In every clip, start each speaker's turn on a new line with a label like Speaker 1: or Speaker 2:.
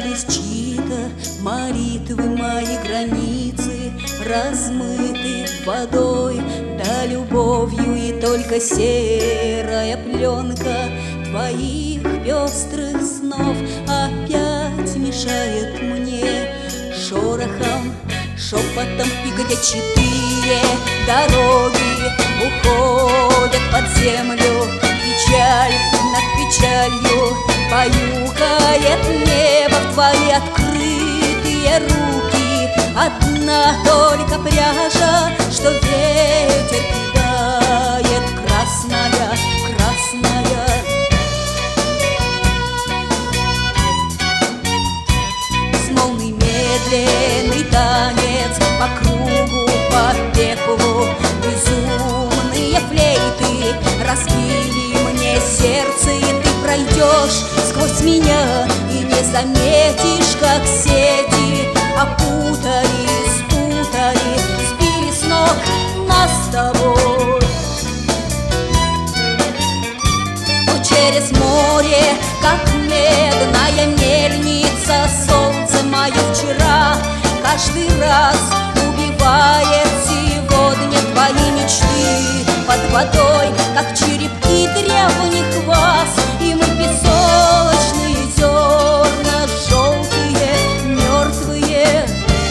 Speaker 1: остались чьи-то молитвы, мои границы размыты водой, да любовью, и только серая пленка твоих пестрых снов опять мешает мне шорохом, шепотом пикать. 4 дороги уходят под землю, печаль над печалью баюкает небо в твои открытые руки. Одна только пряжа, что ветер кидает, красная, красная. Безмолвный медленный танец по кругу, по пеплу, безумные флейты разбили мне сердце, и ты пройдешь сквозь меня и не заметишь, как сети опутали, спутали, сбили с ног нас с тобой. Но через море, как медная мельница, солнце мое вчера каждый раз убивает сегодня твои мечты под водой, как черепки древних ваз, и мы песочные зерна, желтые, мертвые.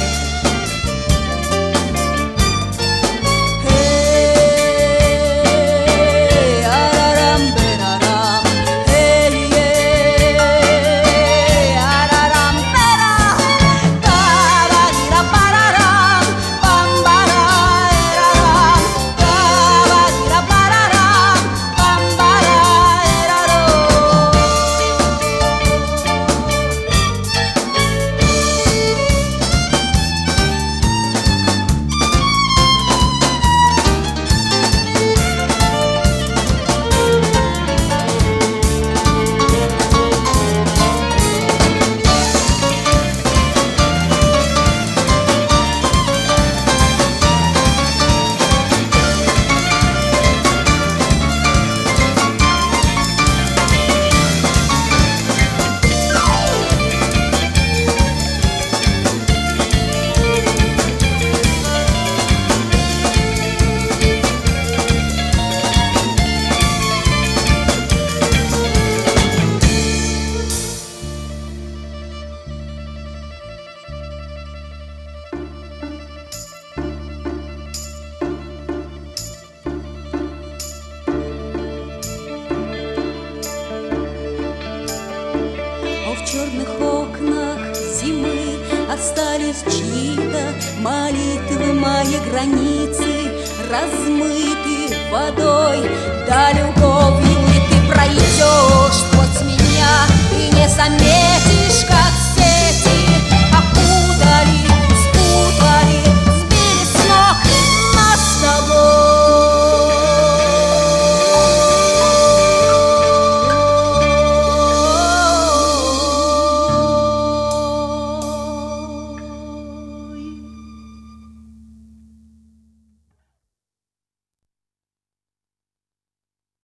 Speaker 1: Арарам-берарам, арарам-бера, таварира-парарам, бамбара-эрарам, таварира-парарам, бамбара-эраро. В черных окнах зимы остались чьи-то молитвы, мои границы размыты водой, да любовью, и ты пройдешь сквозь меня и не заметишь,